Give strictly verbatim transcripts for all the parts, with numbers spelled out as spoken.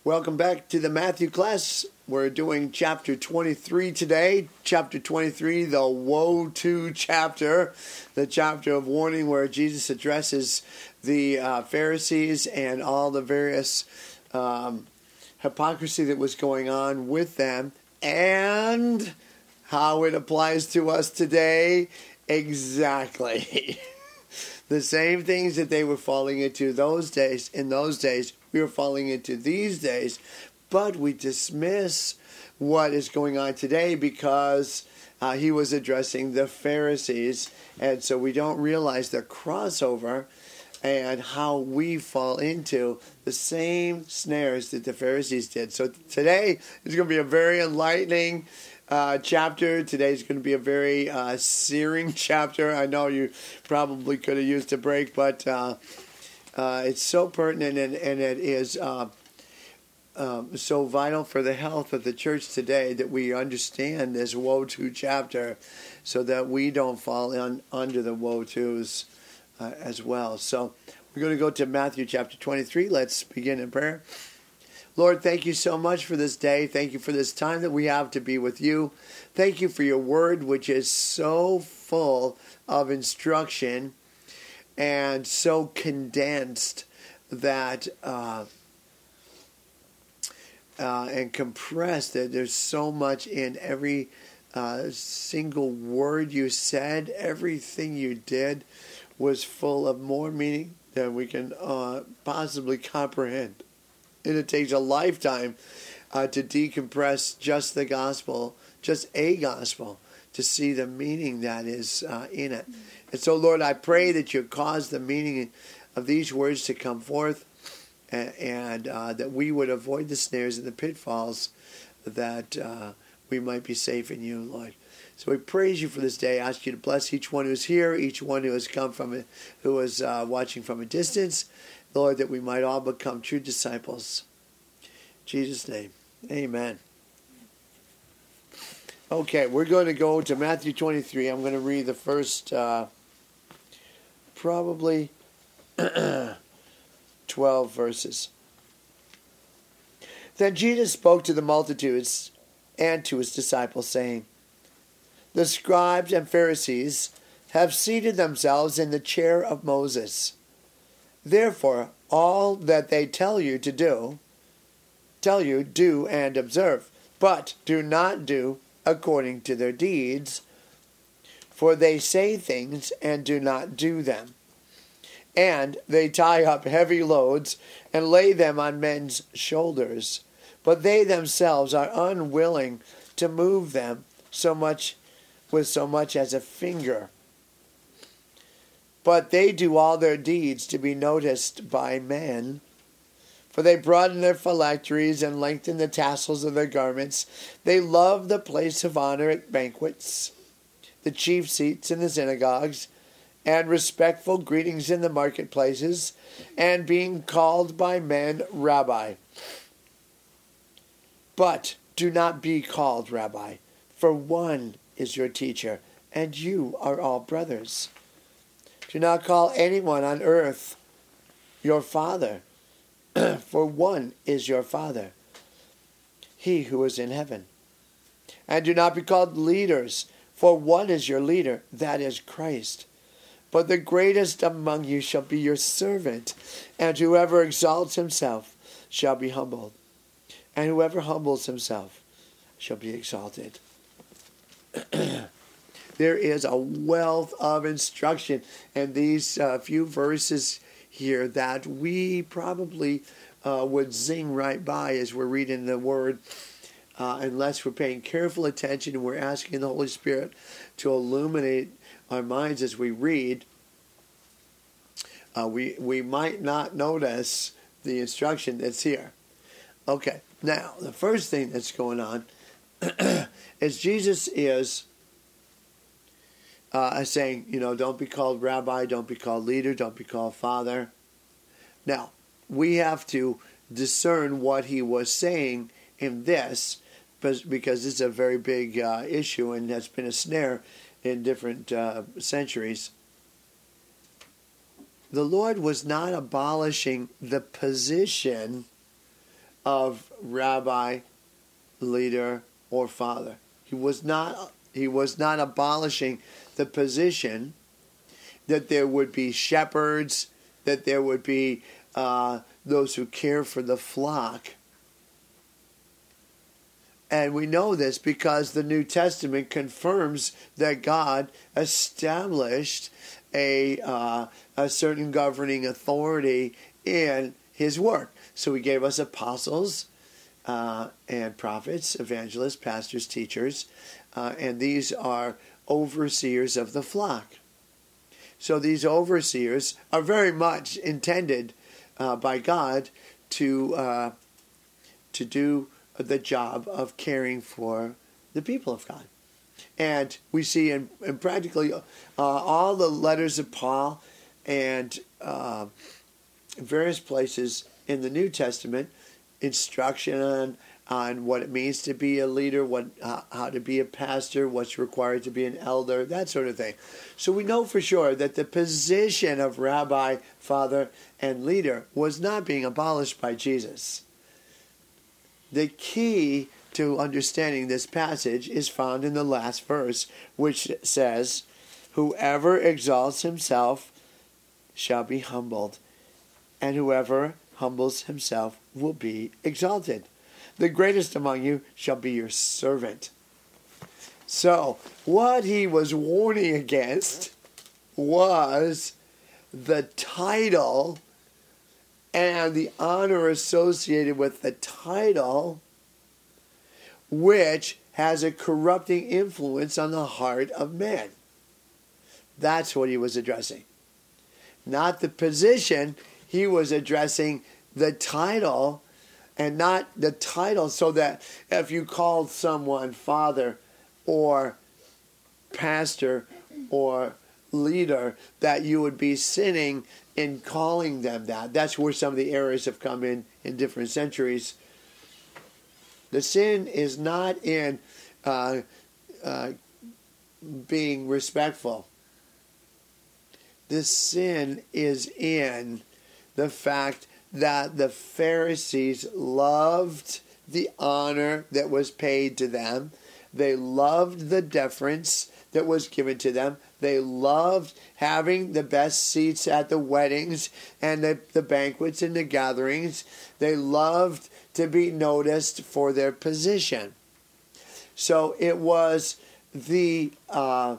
Welcome back to the Matthew class. We're doing chapter twenty-three today. Chapter twenty-three, the Woe To chapter, the chapter of warning where Jesus addresses the uh, Pharisees and all the various um, hypocrisy that was going on with them and how it applies to us today. Exactly. The same things that they were falling into those days, in those days, we are falling into these days, but we dismiss what is going on today because uh, he was addressing the Pharisees, and so we don't realize the crossover and how we fall into the same snares that the Pharisees did. So today is going to be a very enlightening Uh, chapter. Today is going to be a very uh, searing chapter. I know you probably could have used a break, but uh, uh, it's so pertinent and, and it is uh, um, so vital for the health of the church today that we understand this Woe To chapter so that we don't fall in, under the Woe Tos uh, as well. So we're going to go to Matthew chapter twenty-three. Let's begin in prayer. Lord, thank you so much for this day. Thank you for this time that we have to be with you. Thank you for your word, which is so full of instruction and so condensed that uh, uh, and compressed that there's so much in every uh, single word you said. Everything you did was full of more meaning than we can uh, possibly comprehend. And it takes a lifetime uh, to decompress just the gospel, just a gospel, to see the meaning that is uh, in it. And so, Lord, I pray that you cause the meaning of these words to come forth and, and uh, that we would avoid the snares and the pitfalls, that uh, we might be safe in you, Lord. So we praise you for this day. I ask you to bless each one who's here, each one who has come from it, who is uh, watching from a distance. Lord, that we might all become true disciples. In Jesus' name, amen. Okay, we're going to go to Matthew twenty-three. I'm going to read the first uh, probably twelve verses. Then Jesus spoke to the multitudes and to his disciples, saying, "The scribes and Pharisees have seated themselves in the chair of Moses. Therefore, all that they tell you to do, tell you, do and observe, but do not do according to their deeds, for they say things and do not do them. And they tie up heavy loads and lay them on men's shoulders, but they themselves are unwilling to move them so much with so much as a finger. But they do all their deeds to be noticed by men. For they broaden their phylacteries and lengthen the tassels of their garments. They love the place of honor at banquets, the chief seats in the synagogues, and respectful greetings in the marketplaces, and being called by men Rabbi. But do not be called Rabbi, for one is your teacher, and you are all brothers. Do not call anyone on earth your father, for one is your Father, he who is in heaven. And do not be called leaders, for one is your leader, that is Christ. But the greatest among you shall be your servant, and whoever exalts himself shall be humbled, and whoever humbles himself shall be exalted." There is a wealth of instruction in these uh, few verses here that we probably uh, would zing right by as we're reading the Word, uh, unless we're paying careful attention and we're asking the Holy Spirit to illuminate our minds as we read. Uh, we, we might not notice the instruction that's here. Okay, now, the first thing that's going on is Jesus is Uh, saying, you know, don't be called rabbi, don't be called leader, don't be called father. Now, we have to discern what he was saying in this, because this is a very big uh, issue and has been a snare in different uh, centuries. The Lord was not abolishing the position of rabbi, leader, or father. He was not, he was not abolishing the position that there would be shepherds, that there would be uh, those who care for the flock. And we know this because the New Testament confirms that God established a uh, a certain governing authority in His work. So He gave us apostles uh, and prophets, evangelists, pastors, teachers, uh, and these are overseers of the flock. So these overseers are very much intended uh, by God to uh, to do the job of caring for the people of God. And we see in, in practically uh, all the letters of Paul and uh, various places in the New Testament, instruction on, on what it means to be a leader, what uh, how to be a pastor, what's required to be an elder, that sort of thing. So we know for sure that the position of rabbi, father, and leader was not being abolished by Jesus. The key to understanding this passage is found in the last verse, which says, "Whoever exalts himself shall be humbled, and whoever humbles himself will be exalted. The greatest among you shall be your servant." So, what he was warning against was the title and the honor associated with the title, which has a corrupting influence on the heart of man. That's what he was addressing. Not the position, he was addressing the title, and not the title, so that if you called someone father or pastor or leader, that you would be sinning in calling them that. That's where some of the errors have come in in different centuries. The sin is not in uh, uh, being respectful. The sin is in the fact that the Pharisees loved the honor that was paid to them. They loved the deference that was given to them. They loved having the best seats at the weddings and the, the banquets and the gatherings. They loved to be noticed for their position. So it was the uh,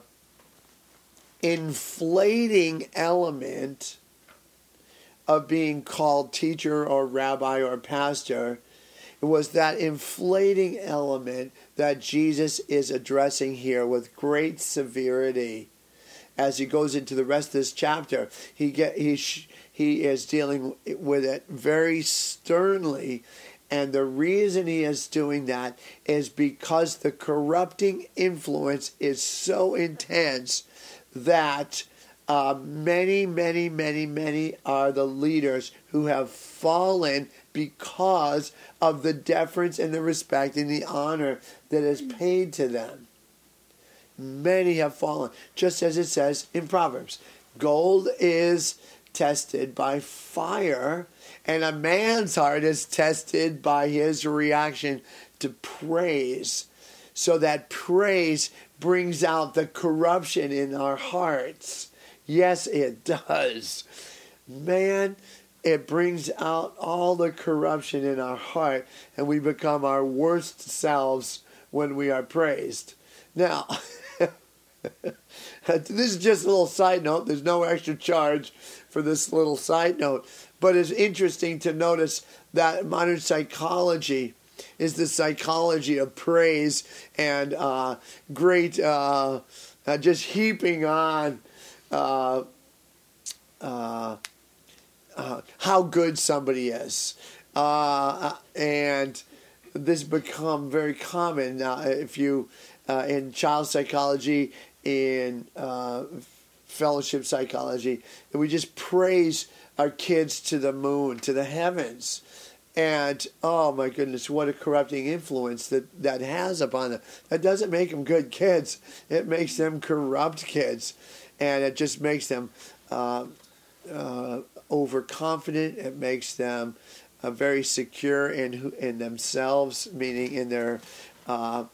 inflating element of being called teacher or rabbi or pastor. It was that inflating element that Jesus is addressing here with great severity. As he goes into the rest of this chapter, he get he he is dealing with it very sternly, and the reason he is doing that is because the corrupting influence is so intense that uh, many, many, many, many are the leaders who have fallen because of the deference and the respect and the honor that is paid to them. Many have fallen, just as it says in Proverbs. Gold is tested by fire, and a man's heart is tested by his reaction to praise. So that praise brings out the corruption in our hearts. Yes, it does. Man, it brings out all the corruption in our heart, and we become our worst selves when we are praised. Now, this is just a little side note. There's no extra charge for this little side note. But it's interesting to notice that modern psychology is the psychology of praise and uh, great, uh, uh, just heaping on uh, uh, uh, how good somebody is. Uh, and this become very common uh, if you, uh, in child psychology, in uh, fellowship psychology, and we just praise our kids to the moon, to the heavens. And, oh my goodness, what a corrupting influence that, that has upon them. That doesn't make them good kids. It makes them corrupt kids. And it just makes them uh, uh, overconfident. It makes them uh, very secure in in themselves, meaning in their uh,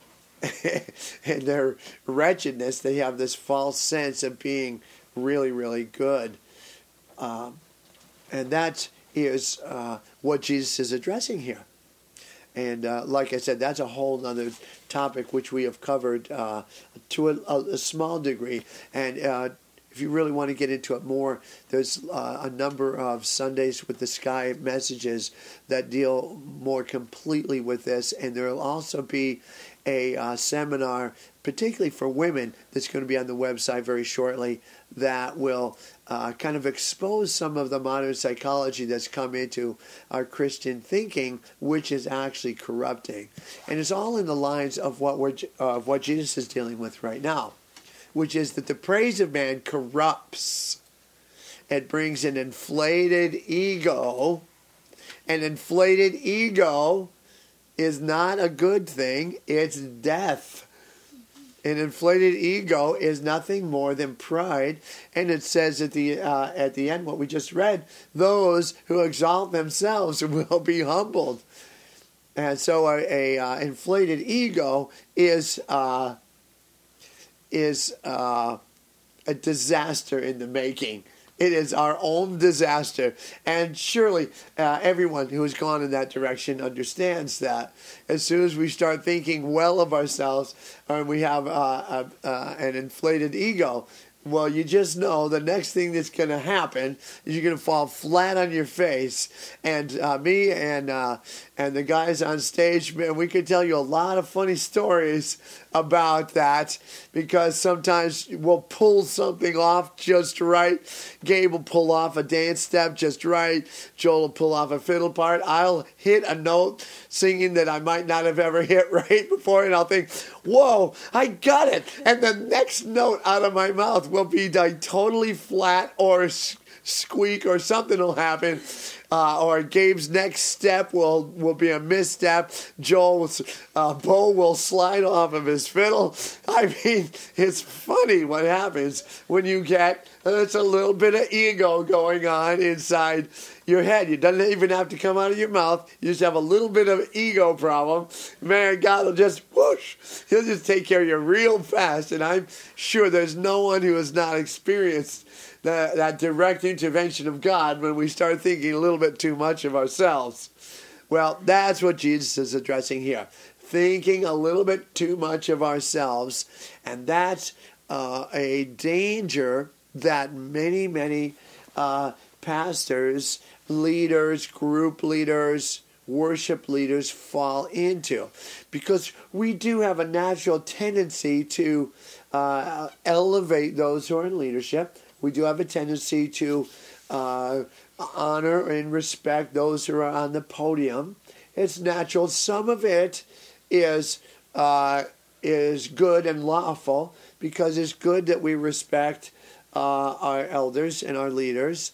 in their wretchedness. They have this false sense of being really, really good, um, and that is uh, what Jesus is addressing here. And uh, like I said, that's a whole other topic which we have covered uh, to a, a small degree. And uh, if you really want to get into it more, there's uh, a number of Sundays with the Sky messages that deal more completely with this. And there will also be a uh, seminar, particularly for women, that's going to be on the website very shortly, that will uh, kind of expose some of the modern psychology that's come into our Christian thinking, which is actually corrupting. And it's all in the lines of what we're uh, of what Jesus is dealing with right now, which is that the praise of man corrupts. It brings an inflated ego. An inflated ego is not a good thing. It's death. An inflated ego is nothing more than pride, and it says at the uh, at the end what we just read: those who exalt themselves will be humbled. And so, a, a uh, inflated ego is uh, is uh, a disaster in the making. It is our own disaster. And surely uh, everyone who has gone in that direction understands that. As soon as we start thinking well of ourselves, and we have uh, a, uh, an inflated ego, well, you just know the next thing that's going to happen is you're going to fall flat on your face. And uh, me and uh, and the guys on stage, man, we could tell you a lot of funny stories about that, because sometimes we'll pull something off just right. Gabe will pull off a dance step just right. Joel will pull off a fiddle part. I'll hit a note singing that I might not have ever hit right before, and I'll think, whoa, I got it. And the next note out of my mouth will be like totally flat or squeak, or something will happen. Uh, or Gabe's next step will, will be a misstep. Joel, will, uh, Bo will slide off of his fiddle. I mean, it's funny what happens when you get, there's a little bit of ego going on inside your head. It doesn't even have to come out of your mouth. You just have a little bit of ego problem. Man, God will just whoosh. He'll just take care of you real fast. And I'm sure there's no one who has not experienced that, that direct intervention of God when we start thinking a little bit too much of ourselves. Well, that's what Jesus is addressing here. Thinking a little bit too much of ourselves. And that's uh, a danger that many, many uh, pastors, leaders, group leaders, worship leaders fall into. Because we do have a natural tendency to uh, elevate those who are in leadership. We do have a tendency to uh, honor and respect those who are on the podium. It's natural. Some of it is uh, is good and lawful, because it's good that we respect uh, our elders and our leaders.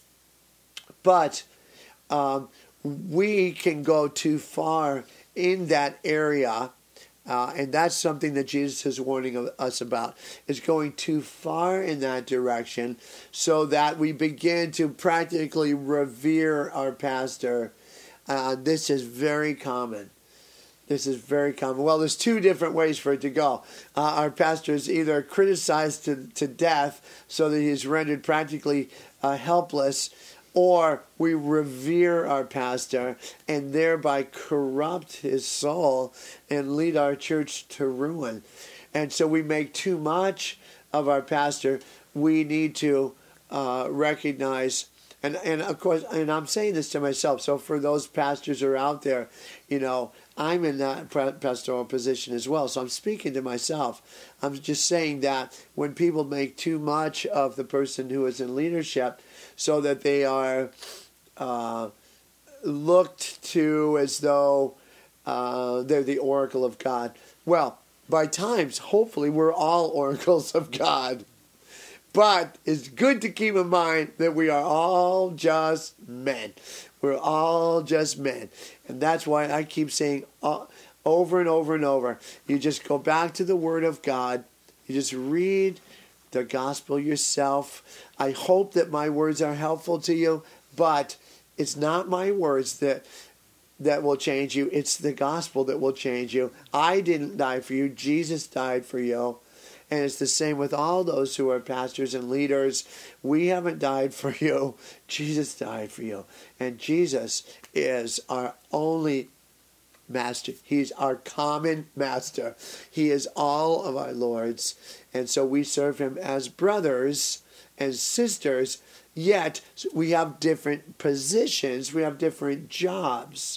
But um, we can go too far in that area. Uh, and that's something that Jesus is warning us about, is going too far in that direction, so that we begin to practically revere our pastor. Uh, this is very common. This is very common. Well, there's two different ways for it to go. Uh, our pastor is either criticized to, to death so that he is rendered practically uh, helpless, or we revere our pastor and thereby corrupt his soul and lead our church to ruin. And so we make too much of our pastor. We need to uh, recognize, and, and of course, and I'm saying this to myself, so for those pastors who are out there, you know, I'm in that pastoral position as well, so I'm speaking to myself. I'm just saying that when people make too much of the person who is in leadership, so that they are uh, looked to as though uh, they're the oracle of God. Well, by times, hopefully, we're all oracles of God. But it's good to keep in mind that we are all just men. We're all just men. And that's why I keep saying uh, over and over and over, you just go back to the Word of God. You just read the gospel yourself. I hope that my words are helpful to you, but It's not my words that that will change you. It's the gospel that will change you. I didn't die for you. Jesus died for you. And it's the same with all those who are pastors and leaders. We haven't died for you. Jesus died for you. And Jesus is our only master. He's our common master. He is all of our lords. And so we serve him as brothers and sisters, yet we have different positions. We have different jobs.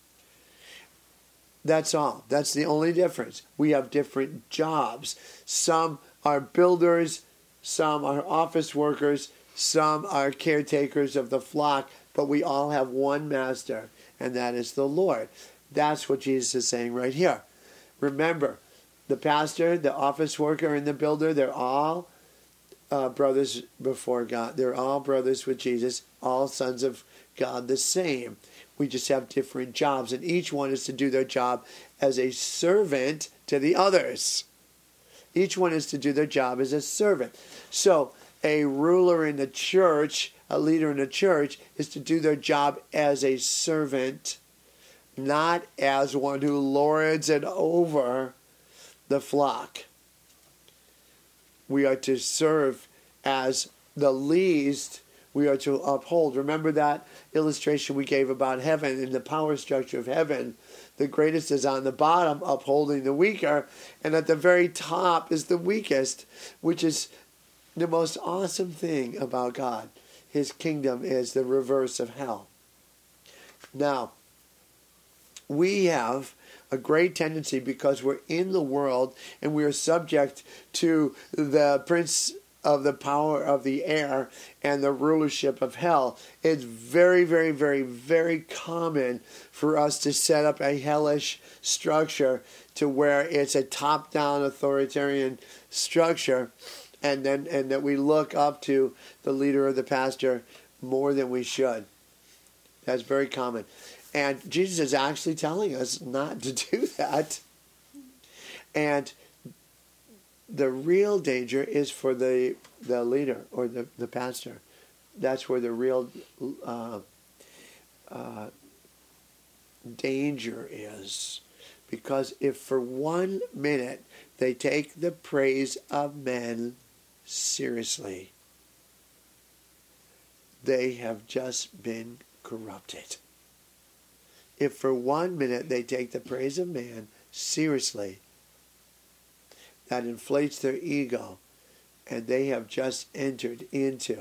That's all. That's the only difference. We have different jobs. Some are builders, some are office workers, some are caretakers of the flock, but we all have one master, and that is the Lord. That's what Jesus is saying right here. Remember, the pastor, the office worker, and the builder, they're all uh, brothers before God. They're all brothers with Jesus, all sons of God the same. We just have different jobs, and each one is to do their job as a servant to the others. Each one is to do their job as a servant. So a ruler in the church, a leader in the church, is to do their job as a servant, not as one who lords it over the flock. We are to serve as the least. We are to uphold. Remember that illustration we gave about heaven and the power structure of heaven. The greatest is on the bottom, upholding the weaker, and at the very top is the weakest, which is the most awesome thing about God. His kingdom is the reverse of hell. Now, we have a great tendency, because we're in the world and we are subject to the prince of the power of the air and the rulership of hell. It's very, very, very, very common for us to set up a hellish structure to where it's a top-down authoritarian structure, and then and that we look up to the leader or the pastor more than we should. That's very common. And Jesus is actually telling us not to do that. And the real danger is for the the leader or the, the pastor. That's where the real uh, uh, danger is. Because if for one minute they take the praise of men seriously, they have just been corrupted. If for one minute they take the praise of man seriously, that inflates their ego, and they have just entered into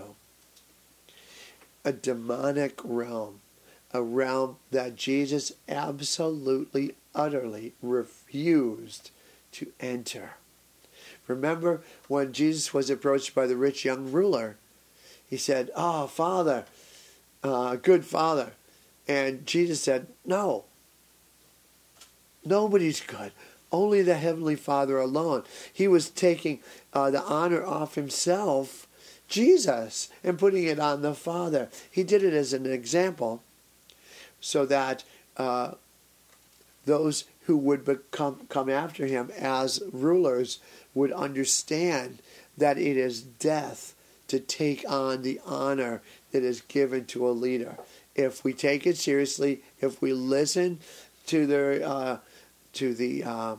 a demonic realm, a realm that Jesus absolutely, utterly refused to enter. Remember when Jesus was approached by the rich young ruler, he said, "Oh, Father, uh, good Father." And Jesus said, "No, nobody's good. Only the Heavenly Father alone." He was taking uh, the honor off himself, Jesus, and putting it on the Father. He did it as an example so that uh, those who would become come after him as rulers would understand that it is death to take on the honor that is given to a leader. If we take it seriously, if we listen to their uh, to the uh,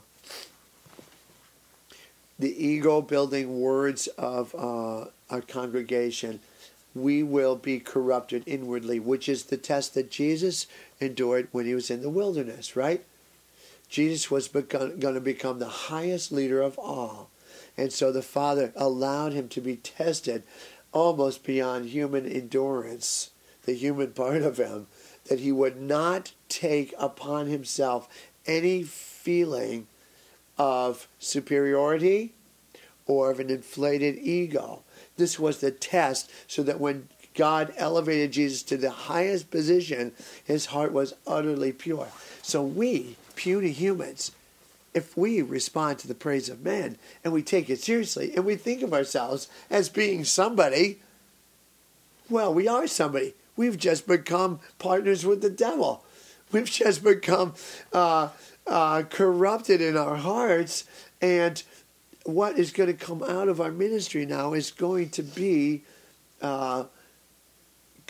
the ego-building words of uh, our congregation, we will be corrupted inwardly, which is the test that Jesus endured when he was in the wilderness, right? Jesus was going to become the highest leader of all. And so the Father allowed him to be tested almost beyond human endurance, the human part of him, that he would not take upon himself any feeling of superiority or of an inflated ego. This was the test, so that when God elevated Jesus to the highest position, his heart was utterly pure. So we, puny humans, if we respond to the praise of men and we take it seriously and we think of ourselves as being somebody, well, we are somebody. We've just become partners with the devil. We've just become uh, uh, corrupted in our hearts, and what is going to come out of our ministry now is going to be uh,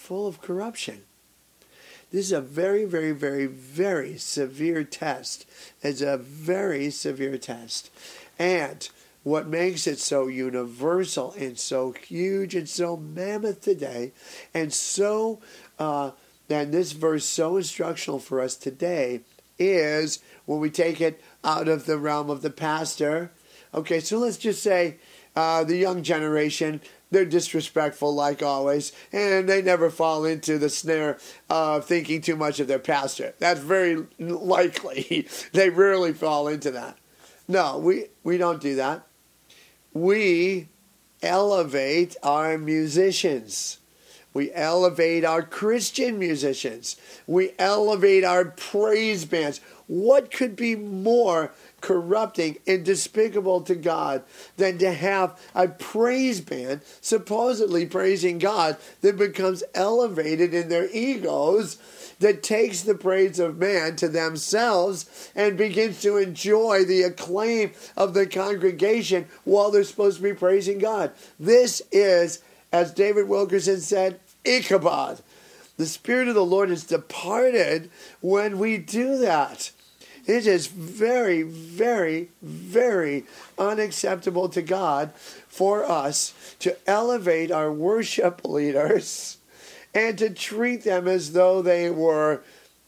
full of corruption. This is a very, very, very, very severe test. It's a very severe test. And what makes it so universal and so huge and so mammoth today, and so, uh, and this verse so instructional for us today, is when we take it out of the realm of the pastor. Okay, so let's just say uh, the young generation, they're disrespectful like always, and they never fall into the snare of thinking too much of their pastor. That's very likely. They rarely fall into that. No, we, we don't do that. We elevate our musicians. We elevate our Christian musicians. We elevate our praise bands. What could be more corrupting and despicable to God than to have a praise band supposedly praising God that becomes elevated in their egos, that takes the praise of man to themselves and begins to enjoy the acclaim of the congregation while they're supposed to be praising God? This is, as David Wilkerson said, Ichabod. The Spirit of the Lord is departed when we do that. It is very, very, very unacceptable to God for us to elevate our worship leaders and to treat them as though they were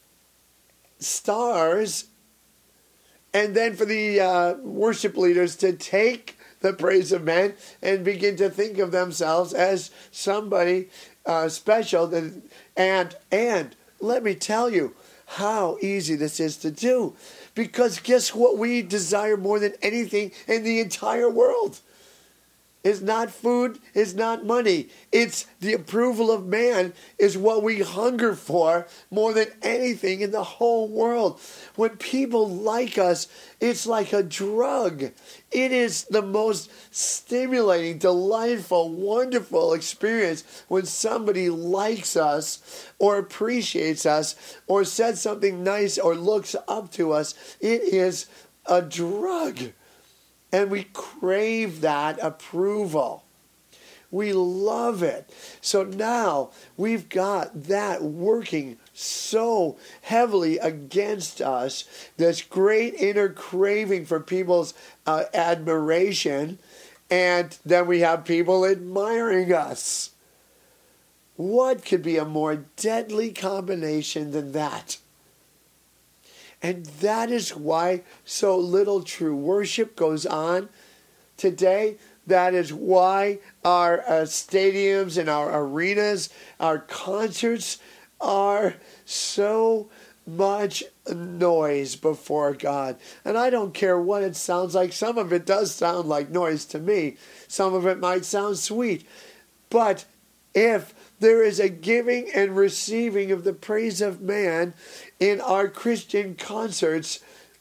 stars, and then for the uh, worship leaders to take the praise of men and begin to think of themselves as somebody uh, special. That, and, and let me tell you how easy this is to do. Because guess what we desire more than anything in the entire world? It's not food, it's not money. It's the approval of man is what we hunger for more than anything in the whole world. When people like us, it's like a drug. It is the most stimulating, delightful, wonderful experience when somebody likes us or appreciates us or says something nice or looks up to us. It is a drug. And we crave that approval. We love it. So now we've got that working so heavily against us, this great inner craving for people's uh, admiration, and then we have people admiring us. What could be a more deadly combination than that? And that is why so little true worship goes on today. That is why our uh, stadiums and our arenas, our concerts are so much noise before God. And I don't care what it sounds like. Some of it does sound like noise to me. Some of it might sound sweet. But if there is a giving and receiving of the praise of man in our Christian concerts,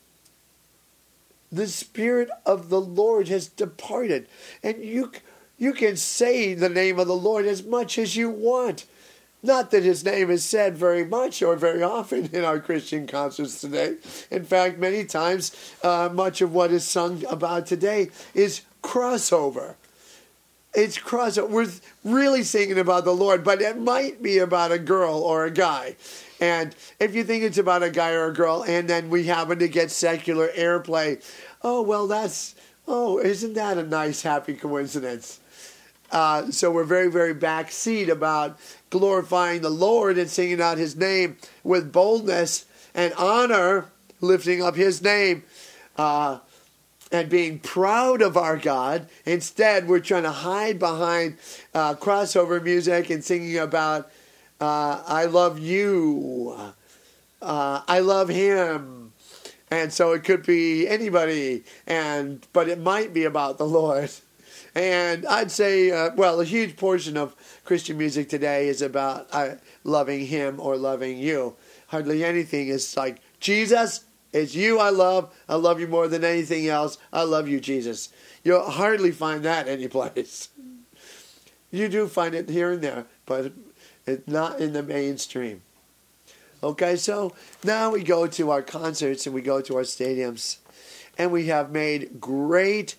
the Spirit of the Lord has departed. And you, you can say the name of the Lord as much as you want. Not that his name is said very much or very often in our Christian concerts today. In fact, many times, uh, much of what is sung about today is crossover. It's crossover. We're really singing about the Lord, but it might be about a girl or a guy. And if you think it's about a guy or a girl, and then we happen to get secular airplay, oh, well, that's, oh, isn't that a nice, happy coincidence? Uh, so we're very, very backseat about glorifying the Lord and singing out his name with boldness and honor, lifting up his name, uh, and being proud of our God. Instead, we're trying to hide behind uh, crossover music and singing about, uh, I love you, uh, I love him. And so it could be anybody, and but it might be about the Lord. And I'd say, uh, well, a huge portion of Christian music today is about uh, loving him or loving you. Hardly anything is like, Jesus, it's you I love. I love you more than anything else. I love you, Jesus. You'll hardly find that anyplace. You do find it here and there, but it's not in the mainstream. Okay, so now we go to our concerts and we go to our stadiums. And we have made great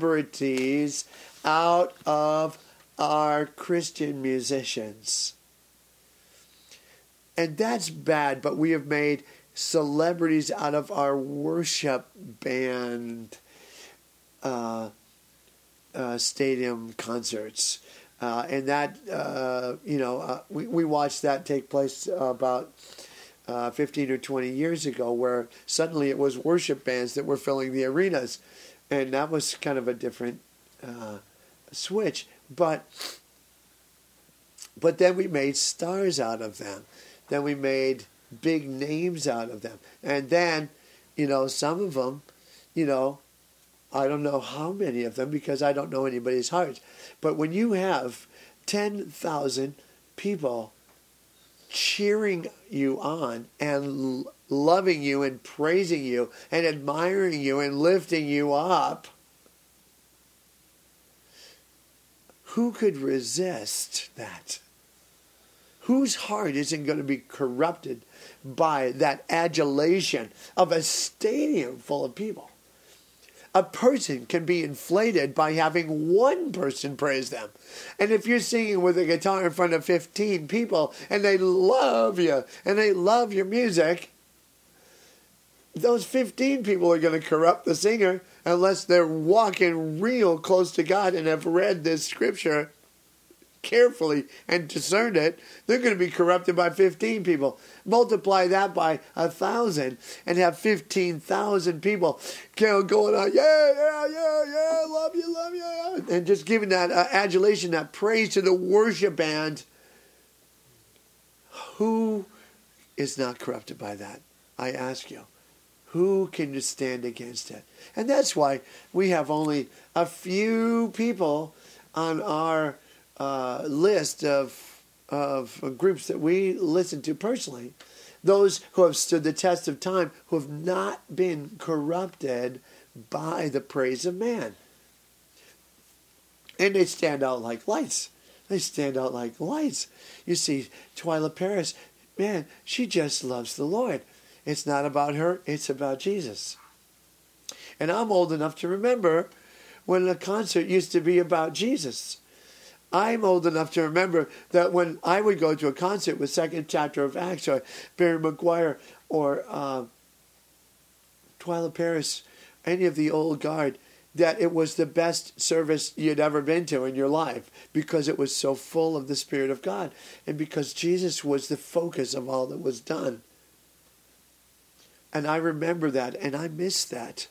celebrities out of our Christian musicians. And that's bad, but we have made celebrities out of our worship band uh, uh, stadium concerts. Uh, and that, uh, you know, uh, we, we watched that take place about uh, fifteen or twenty years ago, where suddenly it was worship bands that were filling the arenas. And that was kind of a different uh, switch. But, but then we made stars out of them. Then we made big names out of them. And then, you know, some of them, you know, I don't know how many of them because I don't know anybody's hearts. But when you have ten thousand people cheering you on and loving you and praising you and admiring you and lifting you up, who could resist that? Whose heart isn't going to be corrupted by that adulation of a stadium full of people? A person can be inflated by having one person praise them. And if you're singing with a guitar in front of fifteen people and they love you and they love your music, those fifteen people are going to corrupt the singer unless they're walking real close to God and have read this scripture carefully and discerned it. They're going to be corrupted by fifteen people. Multiply that by a thousand and have fifteen thousand people going on, yeah, yeah, yeah, yeah, love you, love you, and just giving that uh, adulation, that praise to the worship band. Who is not corrupted by that? I ask you. Who can stand against it? And that's why we have only a few people on our Uh, list of of groups that we listen to personally, those who have stood the test of time, who have not been corrupted by the praise of man. And they stand out like lights. They stand out like lights. You see, Twila Paris, man, she just loves the Lord. It's not about her, it's about Jesus. And I'm old enough to remember when a concert used to be about Jesus. I'm old enough to remember that when I would go to a concert with second chapter of Acts or Barry McGuire or uh, Twila Paris, any of the old guard, that it was the best service you'd ever been to in your life because it was so full of the Spirit of God and because Jesus was the focus of all that was done. And I remember that and I miss that.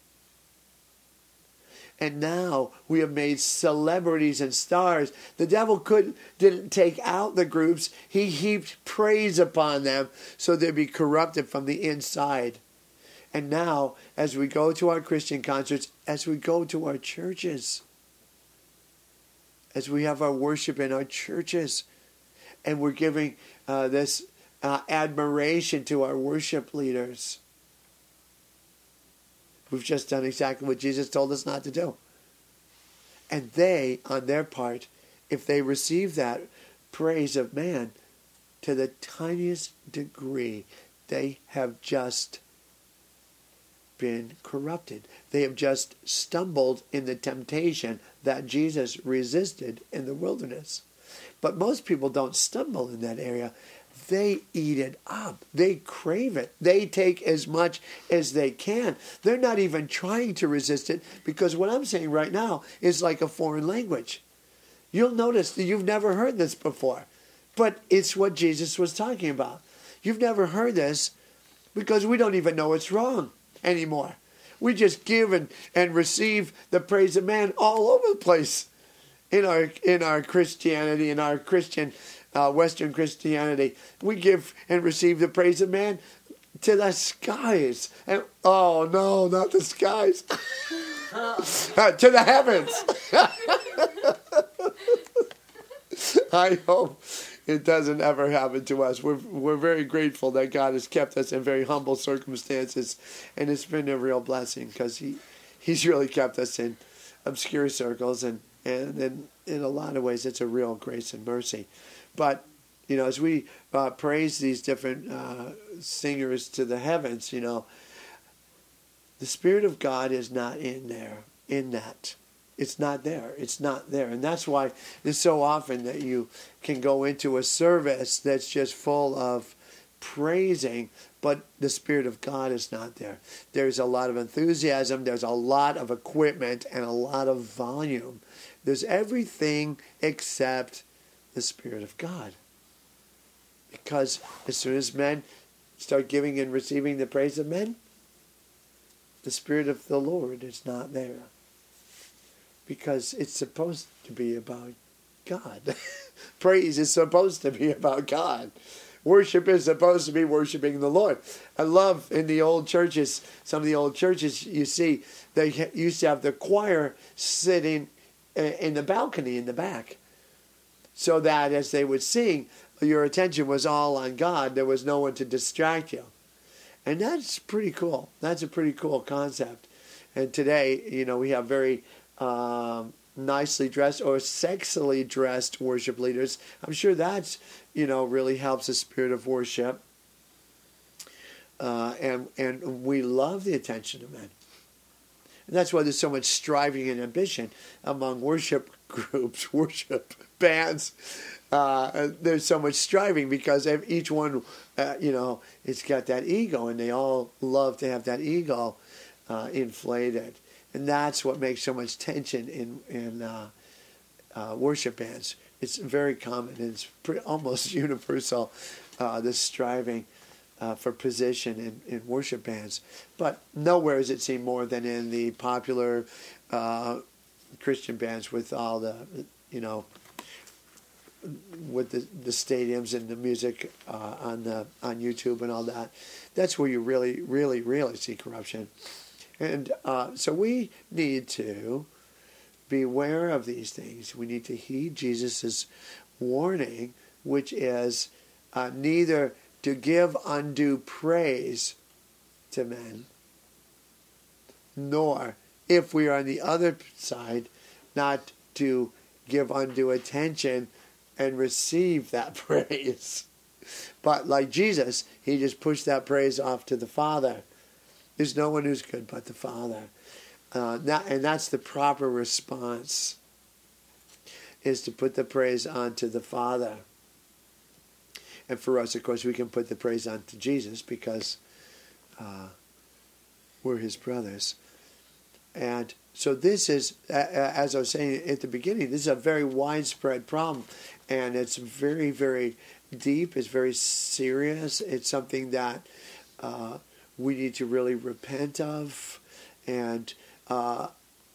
And now we have made celebrities and stars. The devil couldn't, didn't take out the groups. He heaped praise upon them so they'd be corrupted from the inside. And now, as we go to our Christian concerts, as we go to our churches, as we have our worship in our churches, and we're giving uh, this uh, admiration to our worship leaders, we've just done exactly what Jesus told us not to do. And they, on their part, if they receive that praise of man to the tiniest degree, they have just been corrupted. They have just stumbled in the temptation that Jesus resisted in the wilderness. But most people don't stumble in that area. They eat it up. They crave it. They take as much as they can. They're not even trying to resist it because what I'm saying right now is like a foreign language. You'll notice that you've never heard this before, but it's what Jesus was talking about. You've never heard this because we don't even know it's wrong anymore. We just give and, and receive the praise of man all over the place in our in our Christianity, in our Christian Uh, Western Christianity. We give and receive the praise of man to the skies. And oh no, not the skies. uh, to the heavens. I hope it doesn't ever happen to us. We're we're very grateful that God has kept us in very humble circumstances, and it's been a real blessing because he He's really kept us in obscure circles, and and in in a lot of ways it's a real grace and mercy. But, you know, as we uh, praise these different uh, singers to the heavens, you know, the Spirit of God is not in there, in that. It's not there. It's not there. And that's why it's so often that you can go into a service that's just full of praising, but the Spirit of God is not there. There's a lot of enthusiasm, there's a lot of equipment, and a lot of volume. There's everything except the Spirit of God. Because as soon as men start giving and receiving the praise of men, the Spirit of the Lord is not there. Because it's supposed to be about God. Praise is supposed to be about God. Worship is supposed to be worshiping the Lord. I love in the old churches, some of the old churches, you see, they used to have the choir sitting in the balcony in the back. So that as they would sing, your attention was all on God. There was no one to distract you. And that's pretty cool. That's a pretty cool concept. And today, you know, we have very um, nicely dressed or sexily dressed worship leaders. I'm sure that's, you know, really helps the spirit of worship. Uh, and, and we love the attention of men. And that's why there's so much striving and ambition among worship groups, worship bands. Uh, there's so much striving because each one, uh, you know, it's got that ego, and they all love to have that ego uh, inflated. And that's what makes so much tension in in uh, uh, worship bands. It's very common. It's pretty, almost universal, uh, this striving uh, for position in, in worship bands. But nowhere is it seen more than in the popular uh, Christian bands with all the, you know, with the, the stadiums and the music uh, on the on YouTube and all that. That's where you really, really, really see corruption. And uh, so we need to be aware of these things. We need to heed Jesus' warning, which is uh, neither to give undue praise to men, nor, if we are on the other side, not to give undue attention and receive that praise. But like Jesus, he just pushed that praise off to the Father. There's no one who's good but the Father. Uh, that, and that's the proper response, is to put the praise onto the Father. And for us, of course, we can put the praise onto Jesus because uh, we're his brothers. And so this is, as I was saying at the beginning, this is a very widespread problem. And it's very, very deep. It's very serious. It's something that uh, we need to really repent of. And uh,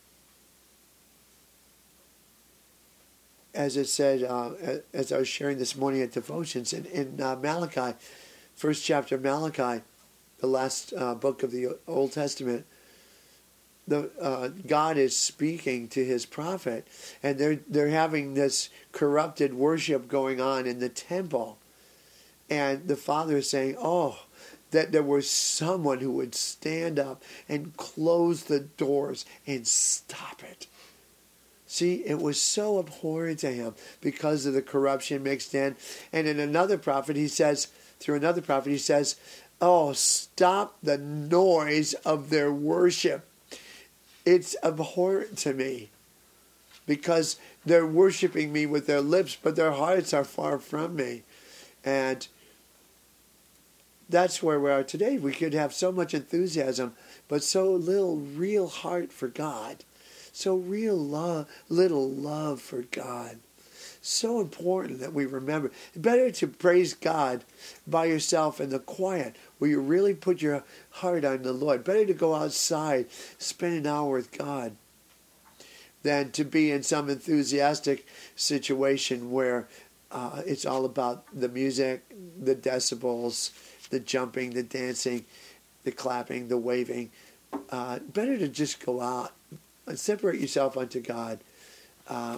as it said, uh, as I was sharing this morning at devotions, in, in uh, Malachi, first chapter of Malachi, the last uh, book of the Old Testament, the uh, God is speaking to his prophet, and they're they're having this corrupted worship going on in the temple, and the Father is saying, "Oh, that there was someone who would stand up and close the doors and stop it." See, it was so abhorrent to him because of the corruption mixed in. And in another prophet, he says, through another prophet, he says, "Oh, stop the noise of their worship. It's abhorrent to me because they're worshiping me with their lips, but their hearts are far from me." And that's where we are today. We could have so much enthusiasm, but so little real heart for God. So real love, little love for God. So important that we remember. Better to praise God by yourself in the quiet, where you really put your heart on the Lord. Better to go outside, spend an hour with God, than to be in some enthusiastic situation where uh, it's all about the music, the decibels, the jumping, the dancing, the clapping, the waving. Uh, better to just go out and separate yourself unto God. Uh,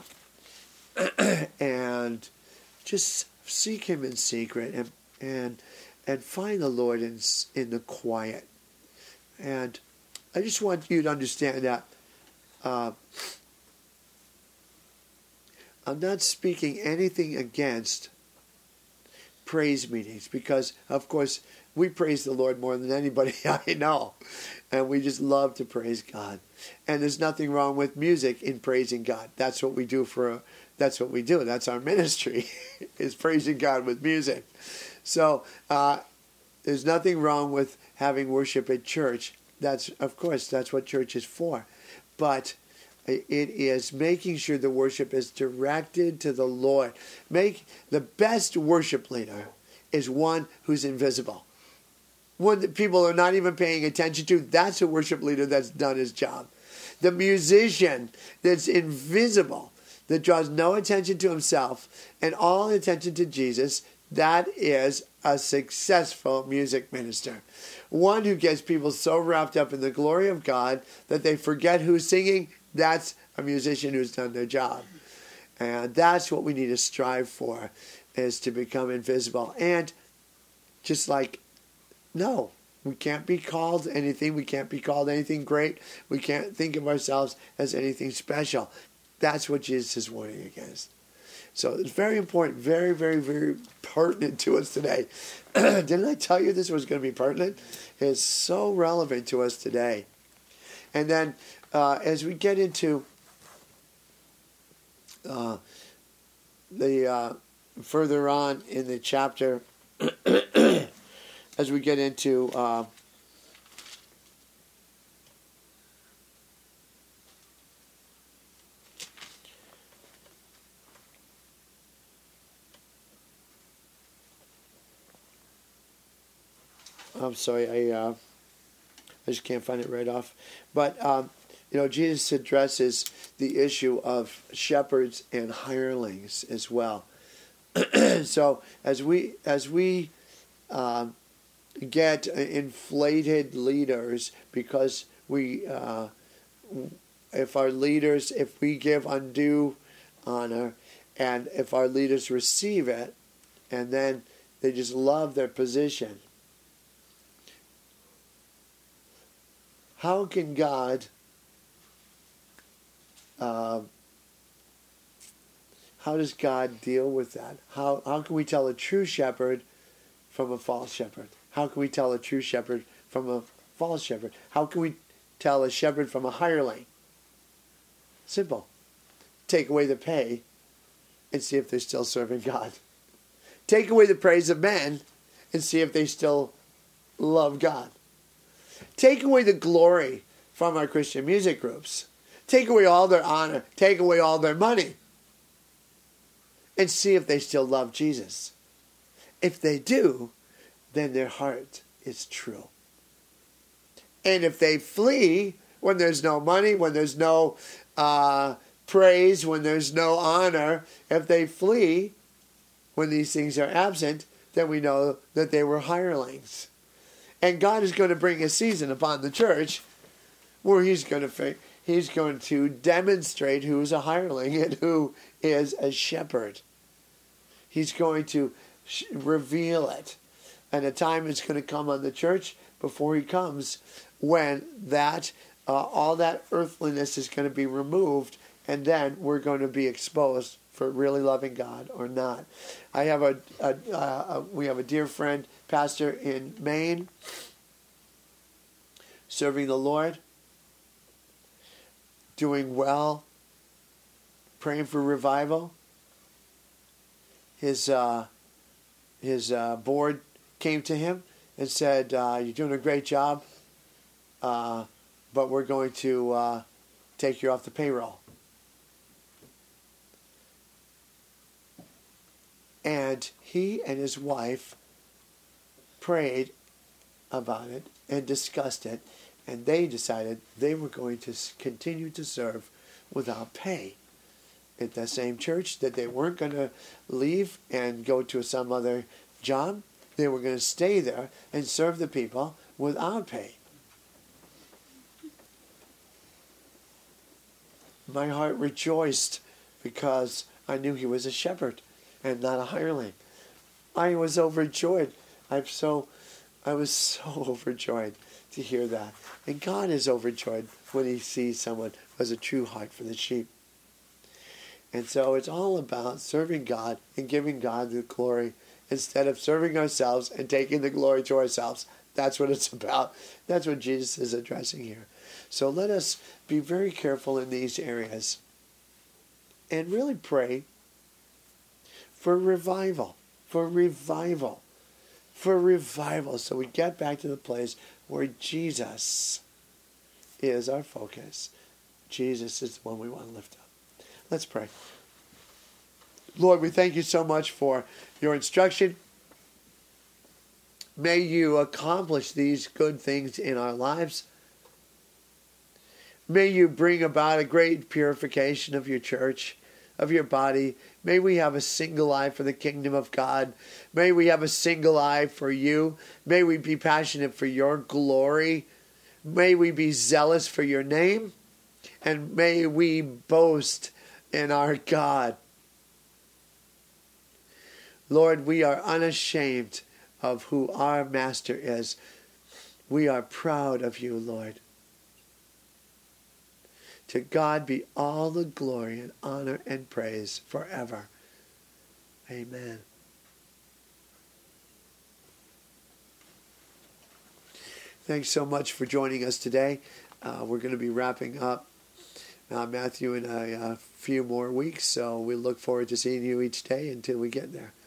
and just seek him in secret and and and find the Lord in in the quiet. And I just want you to understand that uh, I'm not speaking anything against praise meetings, because of course we praise the Lord more than anybody I know, and we just love to praise God. And there's nothing wrong with music in praising God. That's what we do for a That's what we do. That's our ministry, is praising God with music. So uh, there's nothing wrong with having worship at church. That's, of course, that's what church is for. But it is making sure the worship is directed to the Lord. Make the best worship leader is one who's invisible. One that people are not even paying attention to. That's a worship leader that's done his job. The musician that's invisible, that draws no attention to himself and all attention to Jesus, that is a successful music minister. One who gets people so wrapped up in the glory of God that they forget who's singing, that's a musician who's done their job. And that's what we need to strive for, is to become invisible. And just like, no, we can't be called anything. We can't be called anything great. We can't think of ourselves as anything special. That's what Jesus is warning against. So it's very important, very, very, very pertinent to us today. Didn't I tell you this was going to be pertinent? It's so relevant to us today. And then uh, as we get into uh, the uh, further on in the chapter, as we get into uh, I'm sorry, I uh, I just can't find it right off. But um, you know, Jesus addresses the issue of shepherds and hirelings as well. So as we as we uh, get inflated leaders, because we uh, if our leaders if we give undue honor, and if our leaders receive it, and then they just love their position, how can God uh, how does God deal with that? How how can we tell a true shepherd from a false shepherd? How can we tell a true shepherd from a false shepherd? How can we tell a shepherd from a hireling? Simple. Take away the pay and see if they're still serving God. Take away the praise of men and see if they still love God. Take away the glory from our Christian music groups. Take away all their honor. Take away all their money. And see if they still love Jesus. If they do, then their heart is true. And if they flee when there's no money, when there's no uh, praise, when there's no honor, if they flee when these things are absent, then we know that they were hirelings. And God is going to bring a season upon the church where He's going to He's going to demonstrate who is a hireling and who is a shepherd. He's going to sh- reveal it, and a time is going to come on the church before He comes when that uh, all that earthliness is going to be removed, and then we're going to be exposed for really loving God or not. I have a, a, a, a we have a dear friend, pastor in Maine, serving the Lord, doing well, praying for revival. His uh, his uh, board came to him and said, uh, "You're doing a great job, uh, but we're going to uh, take you off the payroll." And he and his wife prayed about it and discussed it, and they decided they were going to continue to serve without pay at the same church, that they weren't going to leave and go to some other job. They were going to stay there and serve the people without pay. My heart rejoiced because I knew he was a shepherd and not a hireling. I was overjoyed. I'm so, I was so overjoyed to hear that. And God is overjoyed when He sees someone who has a true heart for the sheep. And so it's all about serving God and giving God the glory instead of serving ourselves and taking the glory to ourselves. That's what it's about. That's what Jesus is addressing here. So let us be very careful in these areas and really pray for revival, for revival. for revival. So we get back to the place where Jesus is our focus. Jesus is the one we want to lift up. Let's pray. Lord, we thank you so much for your instruction. May you accomplish these good things in our lives. May you bring about a great purification of your church, of your body. May we have a single eye for the kingdom of God. May we have a single eye for you. May we be passionate for your glory. May we be zealous for your name. And may we boast in our God. Lord, we are unashamed of who our Master is. We are proud of you, Lord. To God be all the glory and honor and praise forever. Amen. Thanks so much for joining us today. Uh, we're going to be wrapping up uh, Matthew in a, a few more weeks, so we look forward to seeing you each day until we get there.